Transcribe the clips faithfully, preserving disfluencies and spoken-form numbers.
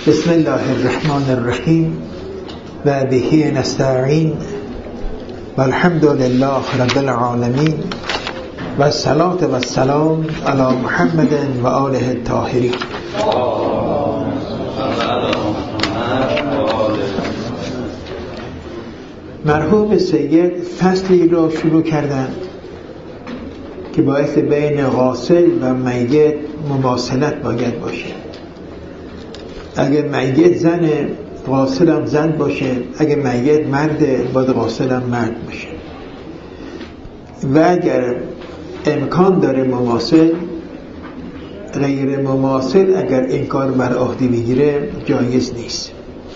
بسم الله الرحمن الرحیم و به نستعین و الحمد لله رب العالمین و الصلاة و السلام علی محمد و آله الطاهرین. مرحوم سید فصلی را شروع کردند که باعث بین غاسل و میت مماثلت باید باشه. اگه میت زن، غاسل هم زن باشه. اگه میت مرد، باید غاسل هم مرد باشه. و اگر امکان داره مماثل، غیر مماثل اگر این کار بر عهده بگیره جایز نیست.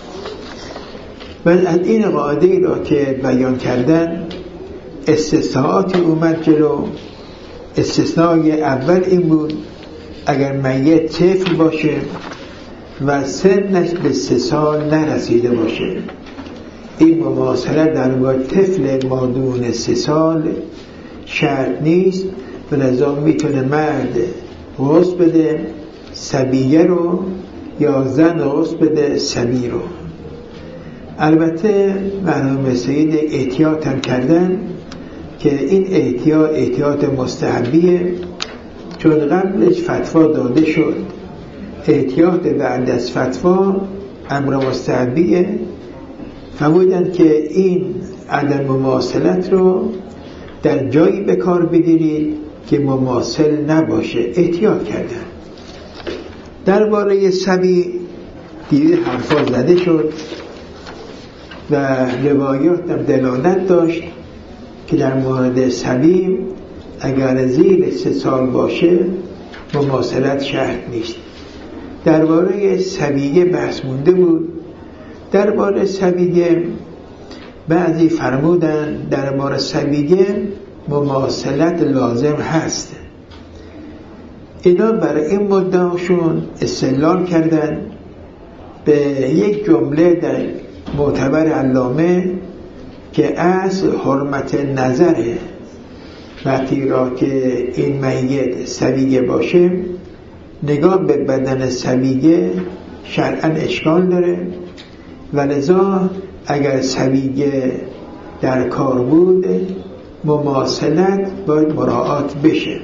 و از این قاعده را که بیان کردن استثناءاتی اومد جلو. استثناء اول این بود اگر میت طفل باشه و سنش به سه سال نرسیده باشه، این مماثلت در با طفل مادون سه سال شرط نیست و لذا میتونه مرد غسل بده صبیه رو یا زن غسل بده صبی رو. البته مرحوم سید احتیاط هم کردن که این احتیاط احتیاط مستحبیه، چون قبلش فتوا داده شد احتیاط بعد از فتوا امر مستحبیه. فرمودن که این عدم مماثلت رو در جایی به کار بگیرید که مماثل نباشه. احتیاط کردن. درباره صبی دیگه حرفا زده شد و روایات هم دلالت داشت که در مورد صبی اگر زیر سه سال باشه مماثلت شرط نیست. درباره صبیه بحث مونده بود. درباره صبیه بعضی فرمودن درباره صبیه مماثلت لازم هست. اینا برای این مدعاشون استدلال کردن به یک جمله در معتبر علامه که اصل حرمت نظره. وقتی را که این میت صبیه باشه، نگاه به بدن صبیه شرعاً اشکال داره و لذا اگر صبیه در کار بود مماثلت باید مراعات بشه.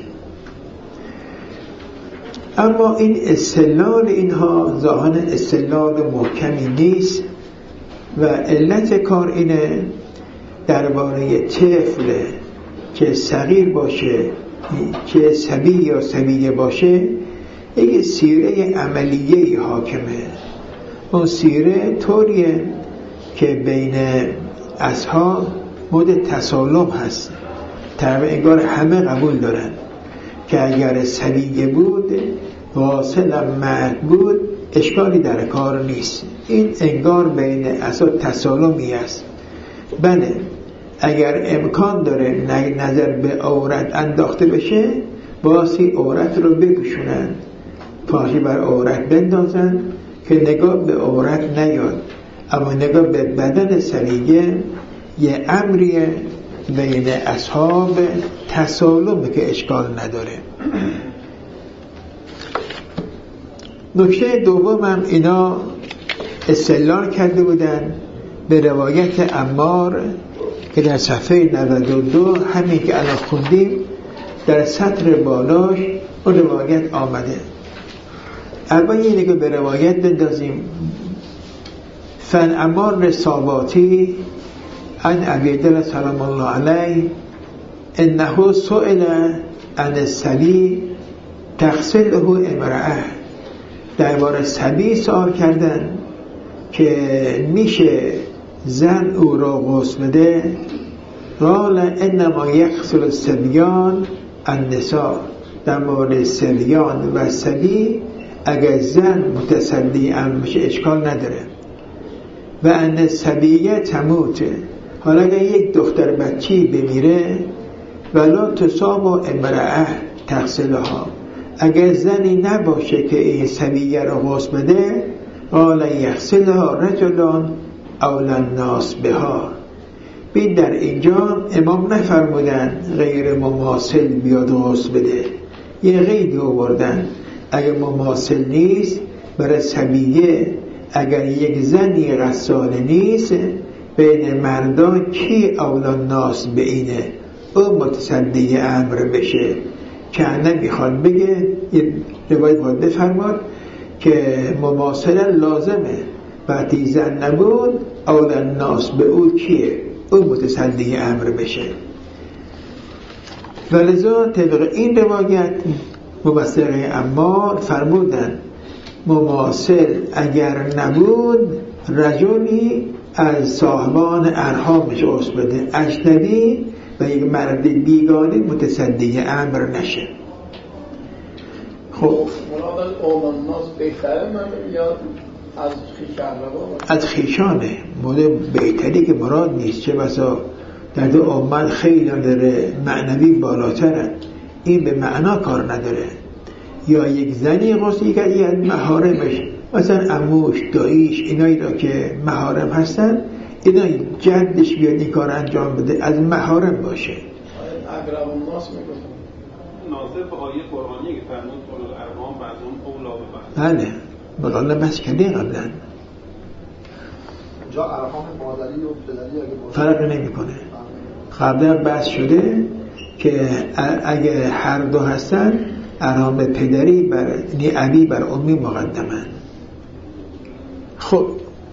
اما این استدلال اینها ظاهراً استدلال محکمی نیست و علت کار اینه درباره طفل که صغیر باشه، که صبی یا صبیه باشه، یک سیره عملیه حاکمه. اون سیره طوریه که بین اصحاب مورد تسالم هست. طبعا انگار همه قبول دارن که اگر صبیه بود غاسل مرد بود اشکالی در کار نیست. این انگار بین اصحاب تسالمی است. بله اگر امکان داره نظر به عورت انداخته بشه، باسی عورت رو بپوشونن، پاهی بر عورت بندازن که نگاه به عورت نیاد، اما نگاه به بدن صبیه یه امریه بین اصحاب تسالم که اشکال نداره. نکته دوم هم اینا استدلال کرده بودن به روایت عمار که در صفحه نود و دو همین که الان خوندیم در سطر بالاش اون روایت آمده. اول یه نگاه به روایت بندازیم. فن عمار رساباتی عن عبیدالله سلام الله علیه انه سئل عن الصبی تغسله امرأه. درباره صبی سوال کردن که میشه زن او را غسل بده. قال انما یغسل الصبیان النساء. در مورد صبیان و صبی اگر زن متصدی ام بشه اشکال نداره. و ان صبیه تموت. حالا اگر یک دختر بچی بمیره ولا تصاب امرأه تغسلها، اگر زنی نباشه که این صبیه را غسل بده، قال یغسلها رجلان اول الناس بها. بین در اینجا امام نفرمودن غیر مماثل بیاد غسل بده، یه قیدی آوردن اگه مماثل نیست برای صبیه اگر یک زنی غساله نیست بین مردان کی اولا ناس به اینه او متصدی امر بشه. که نمیخواد بگه یه روایت باید بفرماد که مماثلا لازمه وقتی زن نبود اولا ناس به او کیه او متصدی امر بشه. ولذا طبق این روایت مبصره عمار فرمودن مماثل اگر نبود رجلی از صاحبان ارحامش عضو بده، اجنبی و یک مرد بیگانه متصدی امر نشه. خب مراد اومن ناس بهتره من یاد از خیشان از خیشانه مورد بهتری که مراد نیست، چه بسا در دو امت خیلی داره معنوی بالاتره، این به معنا کار نداره. یا یک زنی غسلی کرد یا محارمش مثلا عموش داییش اینایی را که محارم هستن اینا جدش بیاد این کار انجام بده از محارم باشه. اقرب الناس میگفتن ناظر به آیه قرآنی که فرمود اولو الارحام بعضهم اولی ببعض. بله مقاله بحث کردیم قبلا جا ارحام مادری و پدری اگه باشه فرق نمیکنه. قبلا بحث شده که اگه هر دو هستن ارحام پدری بر یعنی ابی بر امی مقدمن. خب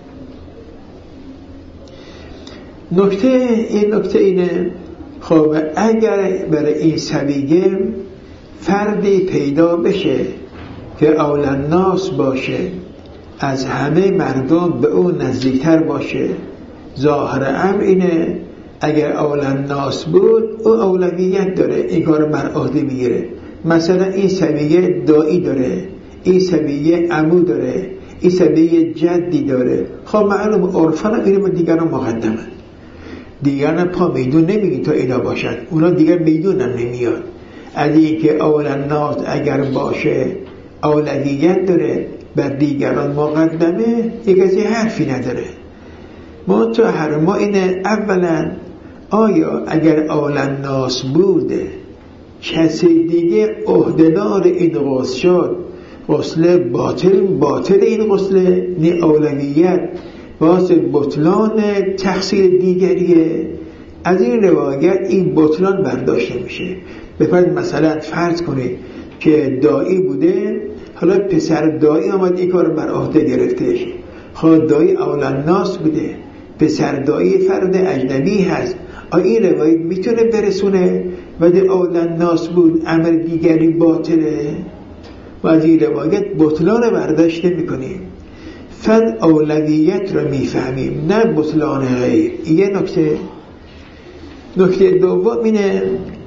نکته این نکته اینه خب اگر برای این سویگه فردی پیدا بشه که اولا ناس باشه از همه مردم به اون نزدیکتر باشه، ظاهر امر اینه اگر اولا ناس بود او اولویت داره این کار بر عهده میگیره. مثلا این سویه دایی داره، این سویه عمو داره، این سویه جدی داره. خب معلوم عرفان اینو دیگران مقدمن، دیگران پا میدون نمیگی تا اینا باشن، اونا دیگر میدون هم نمیاد. از این که اولا ناس اگر باشه اولویت داره بر دیگران مقدمه یک از این حرفی نداره. ما تو هر ما اینه اولا آیا اگر اولا ناس بوده کسی دیگه عهده‌دار این غسل شد غسل باطل باطل این غسل نی اولویت واسه بطلان تقصیر دیگریه. از این روایت این بطلان برداشته میشه. بفرد مثلا فرض کنید که دایی بوده حالا پسر دایی آمد این کار بر عهده گرفتش، خب دایی اولا ناس بوده پسر دایی فرد اجنبی هست، آیا این روایت میتونه برسونه ولی اولا ناس بود امر دیگری باطله؟ و از این روایت بطلان برداشت نمی‌کنیم، فقط اولویت رو میفهمیم نه بطلان غیر. یه نکته نکته دوم اینه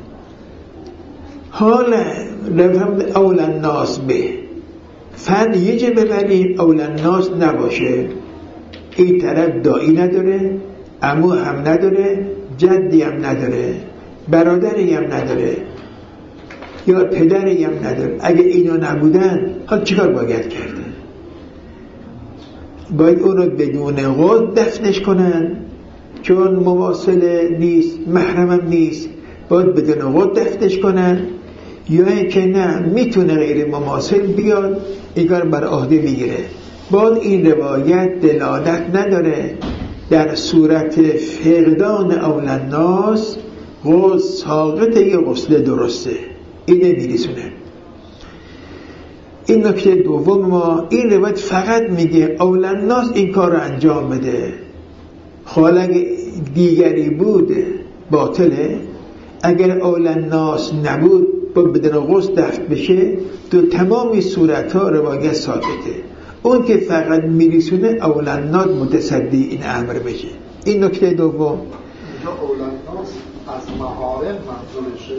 حال رفهم اولا ناس به فقط یه جه ببریم اولا ناس نباشه، این طرف دایی نداره، عمو هم نداره، جدی هم نداره، برادری هم نداره یا پدری هم نداره. اگه اینا نبودن حال چیکار باید کرده؟ باید اون رو بدون قد دفنش کنن چون مواصل نیست محرمم نیست، باید بدون قد دفنش کنن یا اینکه نه میتونه غیر مماثل بیاد این کار بر عهده میگیره. باید این روایت دلالت نداره در صورت فقدان اولا ناس غسل ساقط یه غسل درسته، اینه میرسونه. این نکته دوم ما این روایت فقط میگه اولا ناس این کار رو انجام بده، حالا اگه دیگری بود باطله، اگر اولا ناس نبود با بدن غسل دفن بشه تو تمامی صورت ها روایت ثابته. اون که فقط میرسونه اولا ناس متصدی این امر بشه. این نکته دوم. اینجا اولا ناس از محارم منظورشه؟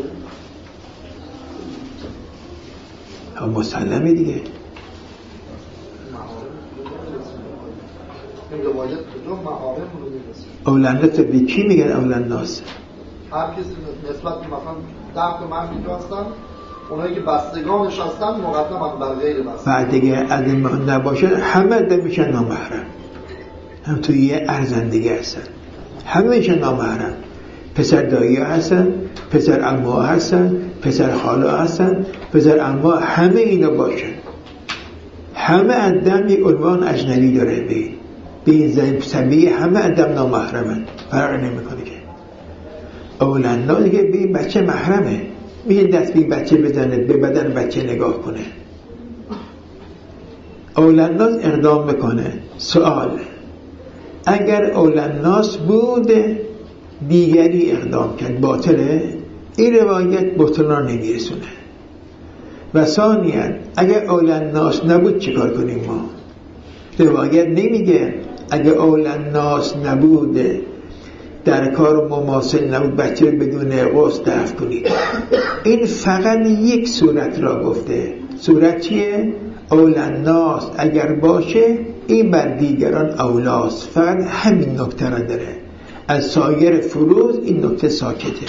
هم مسلمه دیگه. این روایت کجا محارم رو میرسه؟ اولا ناس به کی میگن اولا ناس؟ هر کسی نسبت مثلا ده تا من اینجا هستن، اونایی که بستگانش هستن مقدم هم بر غیر بستگان. بعد دیگه از این نباشه همه ده میشن نامحرم، هم توی یه ارزندگی هستن همه میشن نامحرم. پسر دایی هستن، پسر عمو هستن، پسر خاله هستن، پسر عمو، همه اینا باشن همه آدم یک عنوان اجنبی داره، به این زمین سبیه همه آدم نامحرمن، فرق نمیکنه که اولنداز دیگه به این بچه محرمه، میگه دست به این بچه بزنه، به بدن بچه نگاه کنه. اولنداز اقدام بکنه. سوال: اگر اولنداز بود دیگری اقدام کرد باطله؟ این روایت بطلان نمیرسونه. و ثانیاً اگر اولنداز نبود چیکار کنیم ما؟ روایت نمیگه اگر اولنداز نبود در کار مماثل نبود بچه بدون غسل دفن کنید. این فقط یک صورت را گفته. صورت چیه؟ اولنداز اگر باشه این بر دیگران اولاست. فقط همین نکته را داره. از سایر فروض این نکته ساکته.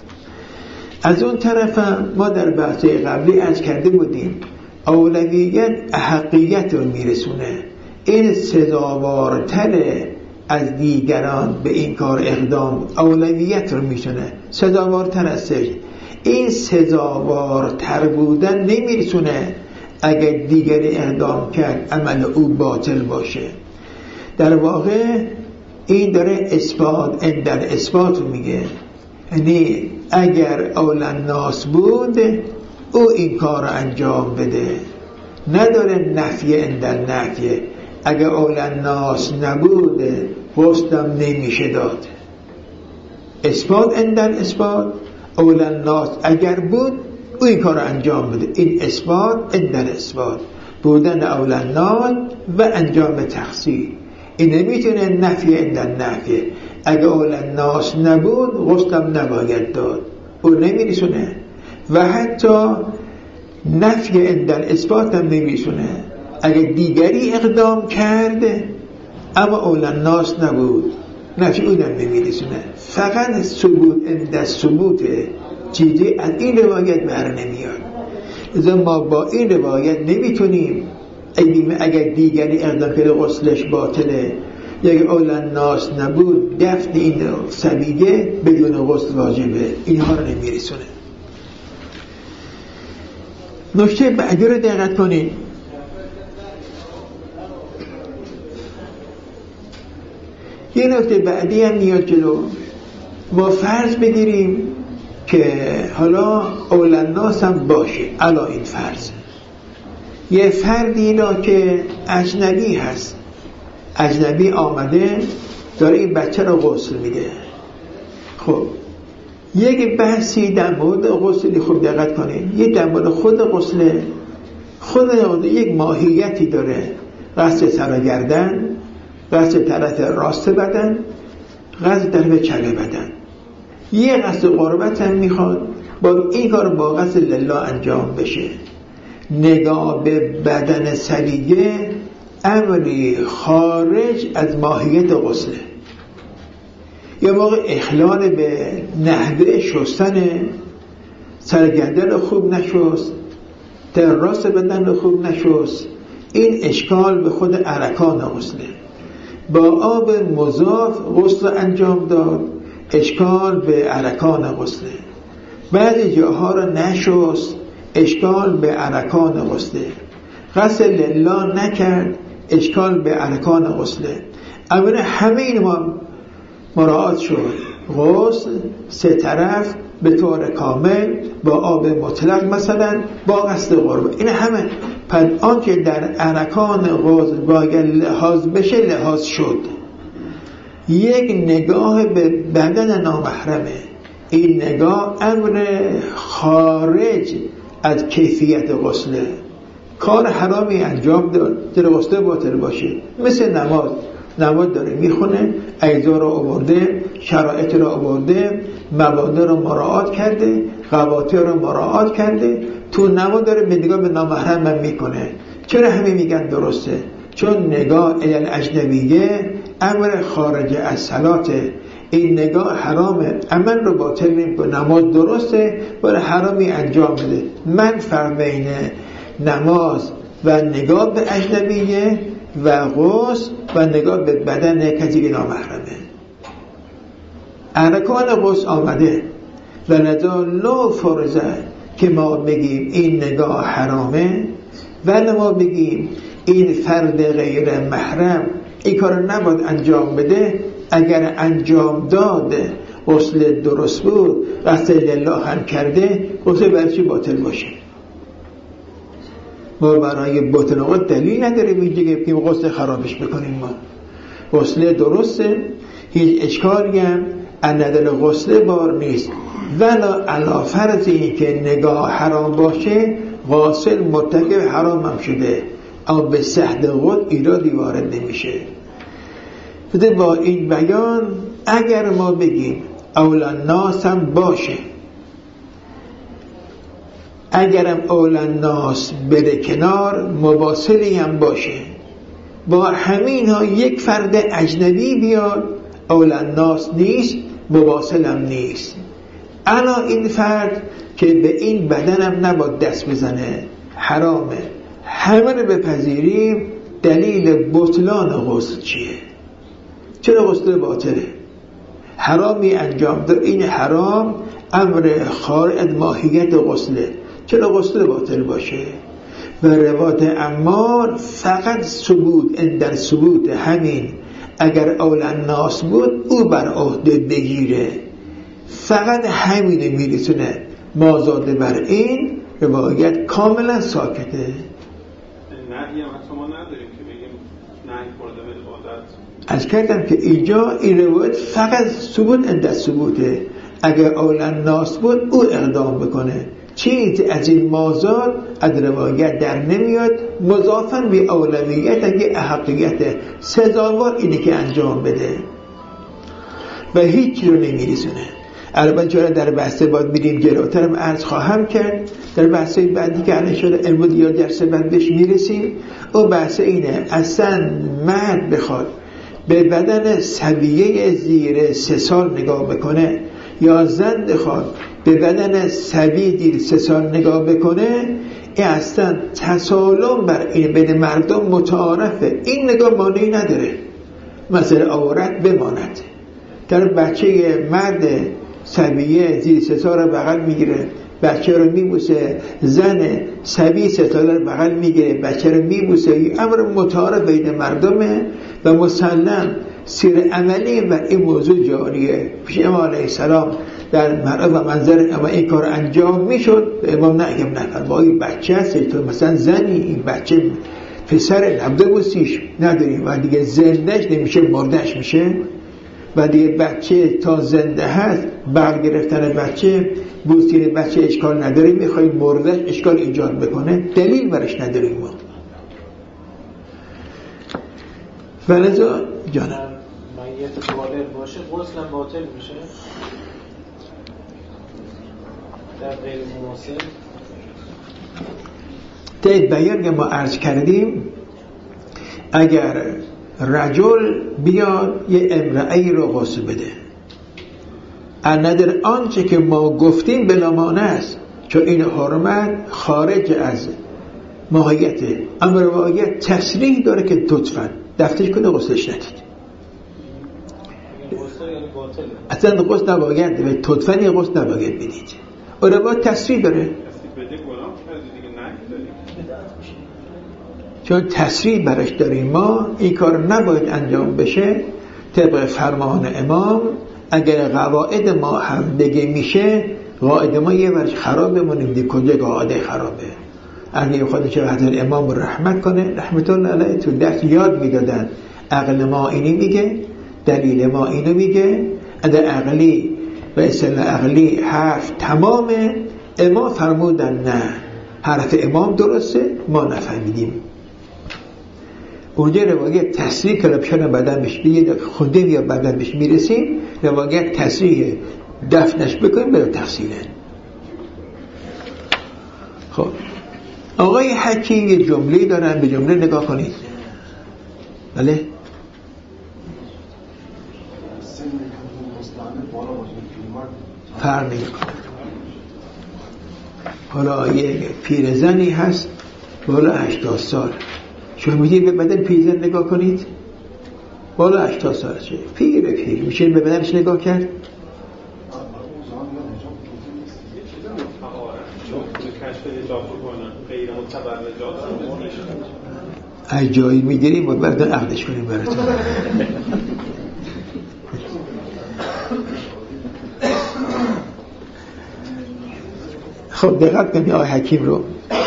از اون طرف ما در بحث قبلی عرض کرده بودیم اولویت احقیت رو میرسونه. این سزاوارتره از دیگران به این کار اقدام، اولویت رو میشونه، سزاوارتر از سجن. این سزاوارتر بودن نمیرسونه اگر دیگری اقدام کرد عمل او باطل باشه. در واقع این داره اثبات، این در اثبات رو میگه، یعنی اگر اولنداز بود او این کار رو انجام بده، نداره نفی اندر نفی. اگر اولنداز نبود غسلم نمیشه داد. اثبات اندر اثبات، اولنداز اگر بود او این کار رو انجام بده. این اثبات اندر اثبات، بودن اولنداز و انجام تخصیص. این نمیتونه نفی اندر نفی. اگر اولنداز نبود غسلم نباید داد، او نمیرسونه. و حتی نفی اندر اثبات هم نمیرسونه. اگر دیگری اقدام کرده اما اولنداز نبود، نفی اونم نمیرسونه. فقط ثبوت اندر ثبوت چیزی از این روایت بر نمیاد. اذا ما با این روایت نمیتونیم اگر دیگری اقدام کرده غسلش باطله، یا اولنداز نبود دفن این سبیه بدون غسل واجبه، اینها رو نمیرسونه. نکته بعدی رو دقت کنید. یه نکته بعدی هم میاد جلو. ما فرض بگیریم که حالا اولنداز هم باشه، علا این فرض یه فردی را که اجنبی هست، اجنبی آمده داره این بچه را غسل میده. خب یک بحثی در مورد غسلی خوب دقت کنید. یک در مورد خود غسل، خود یک ماهیتی داره. غسل سر و گردن، غسل طرف راست بدن، غسل طرف چپ بدن. یه غسل قربت هم میخواد با این کار با غسل لله انجام بشه. نگاه به بدن سریعه امری خارج از ماهیت غسله. یه موقع اخلال به نحوه شستن سرگردن رو خوب نشست، در راست بدن رو خوب نشست، این اشکال به خود ارکان غسله. با آب مضاف غسل انجام داد، اشکال به ارکان غسله. بعضی جاها رو نشست، اشکال به ارکان غسله. غسل لله نکرد، اشکال به ارکان غسله. اما همه این ما مراعات شد. غسل سه طرف به طور کامل با آب مطلق، مثلا با غسل قربت، این همه. پس آن که در ارکان غسل باید لحاظ بشه لحاظ شد. یک نگاه به بدن نامحرمه، این نگاه امر خارج از کیفیت غسله. کار حرامی انجام داد در غسل باطل باشه. مثل نماز، نماز داره میخونه، اجزا رو آورده، شرایط رو آورده، مبادئ رو مراعات کرده، قواطع رو مراعات کرده، تو نماز داره به نگاه به نامحرم هم میکنه. چرا همه میگن درسته؟ چون نگاه الی اجنبیه امر خارج از صلاته. این نگاه حرامه، عمل رو باطل نمیکنه. نماز درسته ولی حرامی انجام بده. من فرق بین نماز و نگاه به اجنبیه و غسل و نگاه به بدن کسی که نامحرمه. ارکان غسل آمده و لذا لا فرضه که ما بگیم این نگاه حرامه، ولی ما بگیم این فرد غیر محرم این کار نباید انجام بده. اگر انجام داد غسل درست بود غسل لله هم کرده، غسل برای چی باطل باشه؟ ما برای باطل آقا دلیل نداریم اینجا که غسل خرابش بکنیم. ما غسل درسته، هیچ اشکالی هم نداره، غسل بار نیست. ولا علا فرض این که نگاه حرام باشه غاسل مرتکب حرام هم شده، اما به صحت غسل ایرادی وارد نمیشه. با این بیان اگر ما بگیم اولا ناس هم باشه، اگرم اولا ناس بره کنار مباصلی هم باشه، با همین ها یک فرد اجنبی بیاد اولا ناس نیست، مباصل هم نیست. انا این فرد که به این بدنم نباید دست بزنه، حرامه، همه رو بپذیریم. دلیل بطلان غسل چیه؟ چرا غسل باطله؟ حرامی انجام ده، این حرام امر خارج از ماهیت غسله، چرا غسل باطل باشه؟ و روایت عمار فقط ثبوت ان در ثبوت همین اگر اولا ناس بود او بر عهده بگیره، فقط همین میرسونه. ما زاده بر این روایت کاملا ساکته. نهی هم شما نداریم که بگیم نهی خورده به عبادت. از کردم که اینجا این روایت فقط ثبوت ان در ثبوته، اگر اولا ناس بود او اقدام بکنه. چیز از این مازاد از روایت در نمیاد، مضافاً به اولویت اگه احقیت سزاوار اینه که انجام بده و هیچ رو نمیرسونه. البته چرا در بحث باید میریم جلوترم عرض خواهم کرد در بحث بعدی که الان شده امروز یا درس بعد بهش میرسیم. او بحث اینه اصلا مرد بخواد به بدن صبیه زیر سه سال نگاه بکنه یا زن بخواد به بدن صبی زیر سه سال نگاه بکنه، این اصلا تسالم بر این بین مردم متعارفه، این نگاه مانعی نداره مثلا عورت بماند. در بچه مرد صبیه زیر سه سال رو بغل میگیره، بچه رو میبوسه، زن صبی سه سال رو بغل میگیره، بچه رو میبوسه، امر متعارف بین مردمه و مسلم سیر عملی و این موضوع جاریه. پیش امام علیه السلام در مرأة و منظر اما این کار انجام میشد، امام نگم نفر با این بچه هست تو مثلا زنی این بچه پسر نبده بوسیش نداریم و دیگه زندهش نمیشه مردهش میشه و دیگه بچه تا زنده هست برگرفتن بچه بوسین بچه اشکال نداره، میخوایی مردهش اشکال ایجاد بکنه، دلیل برش نداریم ما. ولذا جانم میت بالغ باشه غسل باطل میشه در غیر مناسب. طید بیان که ما عرض کردیم اگر رجل بیاد یه امرأهی رو غسل بده، ندر آنچه که ما گفتیم بلامانه است، چون این حرمت خارج از ماهیته، اما روایت تصریح داره که لطفاً دفترش کنه غسلش ندید. اصلا غسل نباید به لطفاً غسل نباید بدید، و روایت تصریح داره چون تصریح برش داریم. ما این کار نباید انجام بشه طبق فرمان امام. اگر قواعد ما هم دیگه میشه قواعد ما یه ورش خرابه، ما نمیدیم کجا قواعد خرابه. اگه خودش حضرت امام رحمت کنه رحمت الله علیه تو درس یاد میدادن عقل ما اینی میگه، دلیل ما اینو میگه، اگر عقلی و اصطلاح عقلی حرف تمامه، امام فرمودن نه حرف امام درسته ما نفهمیدیم. اونجا روایت تصریح که ربشان بدن بهش یه خوندیم یا بدن بهش میرسیم، روایت تصریح دفنش بکنیم برای تفصیله. خب آقای حکیم یه جمله دارن، به جمله نگاه کنید. بله فرق نمیکنه. حالا یک پیرزنی هست بالا هشتاد سال، شما میدید به بدن پیرزن نگاه کنید بالا هشتاد سال چه پیر پیر میشه به بدنش نگاه کرد. از جایی میگیریم و بعد عقدش کنیم براتون. خب دقت کنید آقای حکیم رو.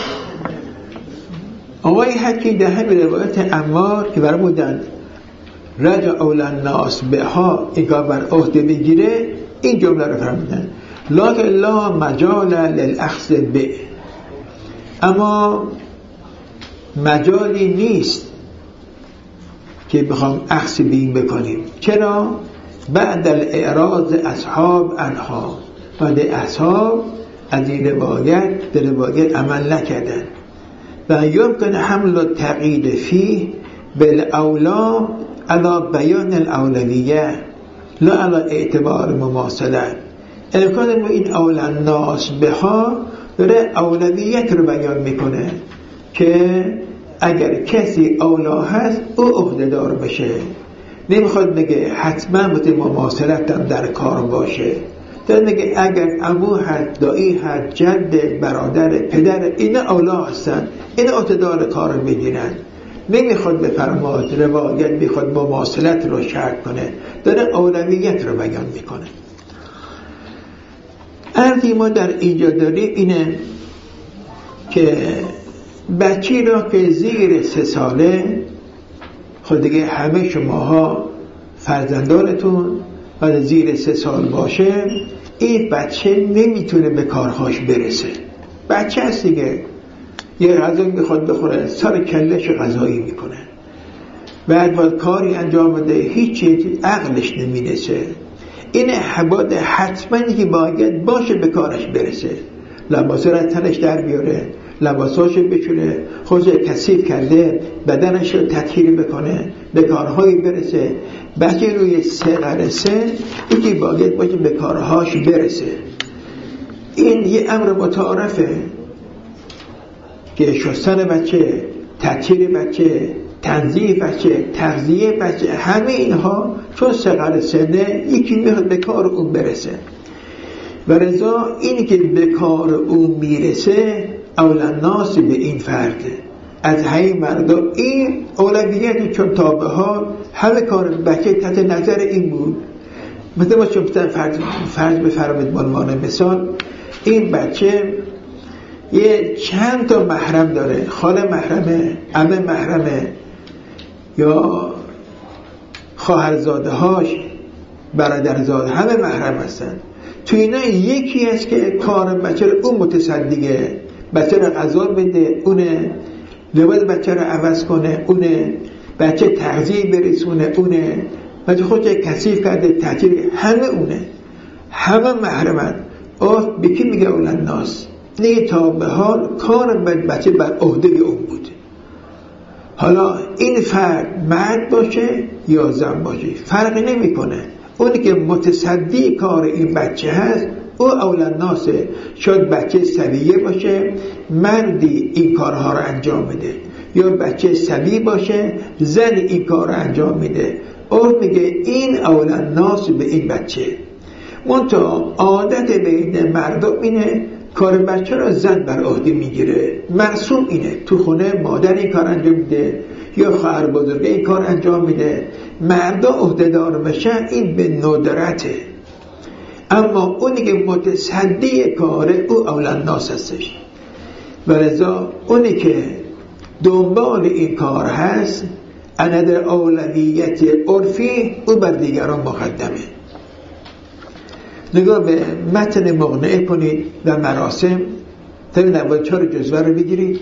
آقای حکیم در همین روایت عمار که برای بودن رجع اول الناس بها اینگاه بر عهده بگیره این جمله رو فرمودن لکن لا مجال للاخذ به، اما مجالی نیست که بخوام اخذ به این بکنیم. چرا؟ بعد الاعراض اصحاب عنها، بعد اصحاب از این روایت در روایت عمل نکردن و یمکن حمل التقیید فیه بالاولا علی بیان الاولویه لا علی اعتبار مماثله. امکان ما این اول الناس بها داره اولویت رو بیان میکنه که اگر کسی اولا هست او عهده‌دار بشه، نمیخواد بگه حتما باید مماثلت هم در کار باشه. داره میگه اگر عمو هست، دایی هست، جد، برادر، پدر، اینا اولا هستن، اینا عهده‌دار کار رو بگیرن. نمیخواد بفرماد روایت میخواد مماثلت رو شرط کنه، داره اولویت رو بیان میکنه. عرضی ما در اینجا داریم اینه که بچی را که زیر سه ساله، خود دیگه همه شماها فرزندانتون ولی زیر سه سال باشه، این بچه نمیتونه به کارهاش برسه. بچه هست دیگه، یه غذا میخواد بخوره سر کلش غذایی میکنه، بعد باید کاری انجام بده هیچی عقلش نمیرسه. این حباد حتما که باید باشه به کارش برسه، لباسه را تنش در بیاره، لباساشو بچونه، خودش کثیف کرده بدنش رو تطهیر بکنه، به کارهایی برسه. بچه روی سه قرسه یکی باید باشه به کارهاش برسه. این یه امر متعارفه که شستن بچه، تطهیر بچه، تنظیف بچه، تغذیه بچه، همه اینها چون سه قرسه نه یکی میخواد به کار اون برسه و رضا اینی که به کار اون میرسه اولا ناس به این فرده از همه مردم این اولویتی، چون تا به حال همه کار بچه تحت نظر این بود. مثل ما چون فرض, فرض بفرمید بعنوان مثال این بچه یه چند تا محرم داره، خاله محرمه، عمه محرمه یا خواهرزاده هاش، برادرزاده، همه محرم هستن. تو اینا یکی هست که کار بچه رو اون متصدیه، بچه رو غذا بده اونه، لباس بچه رو عوض کنه اونه، بچه تغذیه برسونه اونه، بچه خودش کثیف کرده تطهیر، همه اونه، همه محرمن. آه بکی میگه اول الناس دیگه تا به حال کار بچه بر عهده اون بود. حالا این فرد مرد باشه یا زن باشه فرقی نمیکنه، اونی که متصدی کار این بچه هست او اول الناسه. شاید بچه سویه باشه مردی این کارها رو انجام میده، یا بچه سوی باشه زن این کار رو انجام میده. او میگه این اول الناس به این بچه. منتها عادت بین مردم اینه کار بچه را زن بر عهده میگیره، مرسوم اینه تو خونه مادر این کار انجام میده یا خواهر بزرگه این کار انجام میده، مردا عهده‌دار بشن این به ندرته. اما اونی که متصدی کاره او اول الناس هستش و لذا اونی که دنبال این کار هست اند اولویت عرفی او بر دیگران مقدمه. نگاه به متن مقنعه کنید و مراسم تا نوای چهار جزوه رو بگیرید.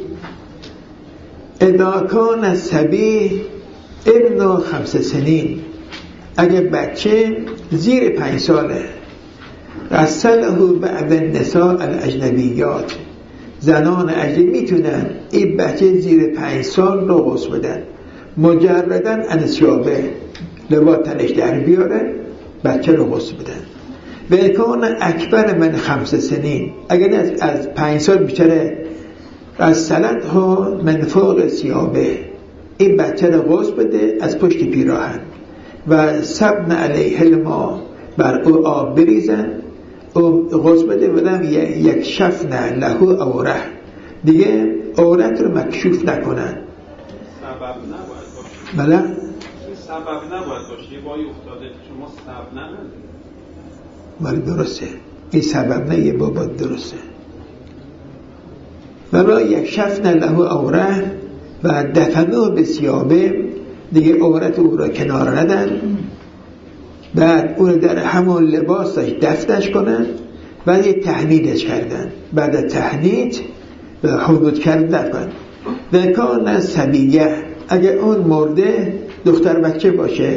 اذا کان الصبی ابن خمس سنین، اگر بچه زیر پنج ساله، غسله بعد النساء الاجنبیات، زنان اجنبی میتونن این بچه زیر پنج سال رو غسل بدن مجردن عن ثیابه، لباس تنش در بیارن بچه رو غسل بدن. و کان اکبر من خمس سنین، اگر از, از پنج سال بیشتره، از سلط ها من فوق ثیابه، این بچه رو غسل بده از پشت پیراهن و سبن علیه الماء، بر او آب بریزن او غسل بده ولم یک شفن له عوره، دیگه عورت رو مکشوف نکنن. سبب نباید باشه. بله؟ این سبب نباید باشه. یه بایی افتاده شما سبب ندارید. ولی درسته. این سبب نه، یه بابا درسته. ولا یک شفن له عوره و دفنوه به ثیابه، دیگه عورت او را کنار ندن، بعد اون در همون لباس داشت دفنش کنن، بعد یه تحنیدش کردن، بعد از تحنید و حدود کردن دفن. و کان صبیه، اگر اون مرده دختر بچه باشه،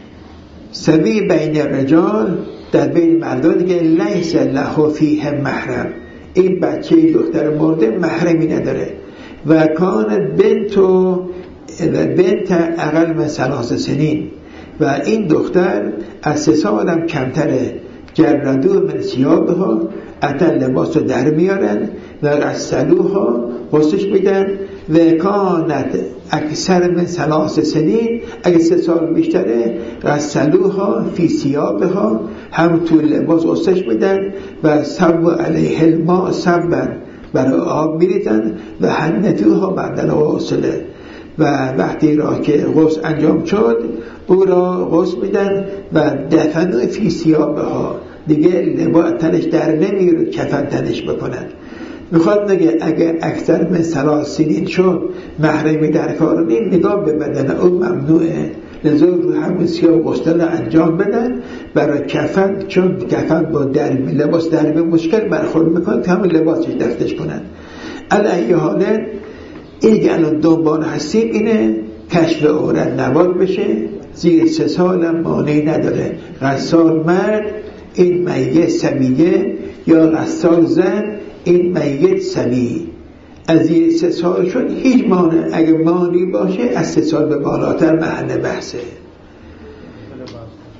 صبی بین رجال، در بین مردان، دیگه لیس له فیه محرم، این بچه دختر مرده محرمی نداره. و کان بنتو و بنت اقل من ثلاث سنین، و این دختر از سه سال هم کمتره، جردو من ثیابها، اتن لباس رو در میارن و غسلوها، غسلش میدن. و کانت اکثر من ثلاث سنین، اگه سه سال بیشتره، غسلوها فی ثیابها، هم تو لباس غسلش میدن و صب علیه الماء صبا، برای آب میریزن و حنتوها بعد غسله. و وقتی را که غسل انجام شد او را غسل میدن و دفنو فی ثیابها، دیگه لباس تنش در نمیره، کفن تنش بکنن. میخواد نگه اگر اکثر من ثلاث سنین شد محرمی در کار نیم، نگاه به بدن او ممنوعه، لذا رو همون سیاه غسل را انجام بدن برای کفن، چون کفن با درمی لباس درمی مشکل برخورد میکنن که همون لباسش دفتش کنن. علی حاله این که الان دنبال هستیم اینه کشف عورت نباد بشه، زیر سه سال هم مانعی نداره. غسال مرد این میت صبیه، یا غسال زن این میت صبی، از زیر سه سال شد هیچ مانع، اگه مانعی باشه از سه سال به بالاتر محل بحثه.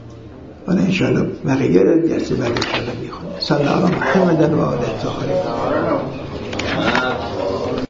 و انشاءالله بقیه رو درس بعد انشاءالله میخونه. صلی الله علیه محمد و آله الطاهرین.